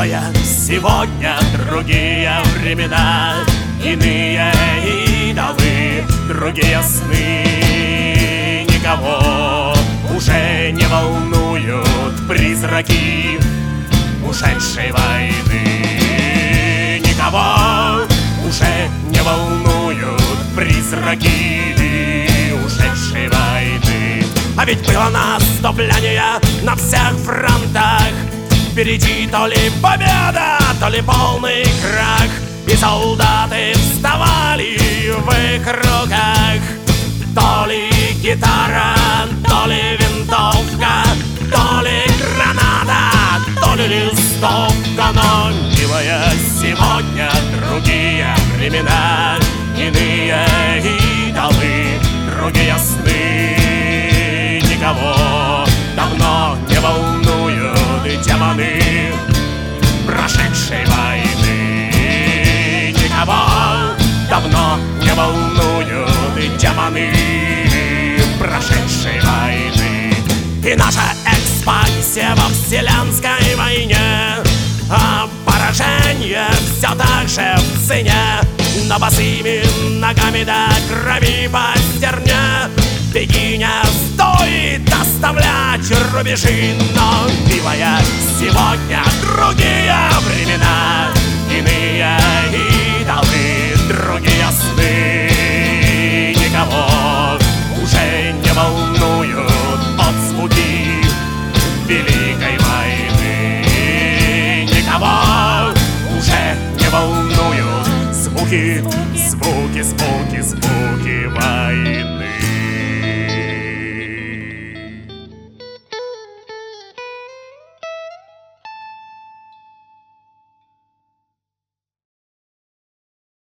Милая, сегодня другие времена, иные идолы, другие сны. Никого уже не волнуют призраки ушедшей войны. Никого уже не волнуют призраки ушедшей войны. А ведь было наступление на всех фронтах. Впереди то ли победа, то ли полный крах. И солдаты вставали в их руках. То ли гитара, то ли винтовка, то ли граната, то ли листовка. Но, милая, сегодня другие времена, иные идолы, другие сны. Никого давно не волнуют демоны прошедшей войны. Никого давно не волнуют демоны прошедшей войны. И наша экспансия во вселенской войне, а поражение все так же в цене. Но босыми ногами до крови по стерне беги, не стоит оставлять рубежи. Но, милая, сегодня другие времена, иные идолы, другие сны. Никого уже не волнуют отзвуки Великой войны. Никого уже не волнуют звуки, звуки, звуки, звуки войны.